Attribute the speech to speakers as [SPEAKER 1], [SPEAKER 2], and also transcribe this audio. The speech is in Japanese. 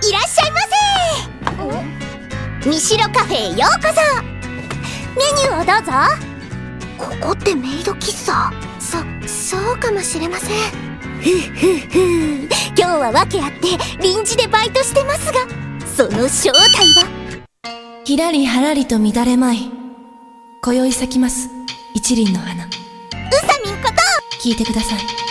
[SPEAKER 1] いらっしゃいませ。みしろカフェへようこそ。メニューをどうぞ。ここってメイド喫茶？そうかもしれません。今日は訳あって臨時でバイトしてますが、その正体は
[SPEAKER 2] ひらりはらりと乱れまい、今宵咲きます一輪の花。
[SPEAKER 1] うさみんこと
[SPEAKER 2] 聞いてください。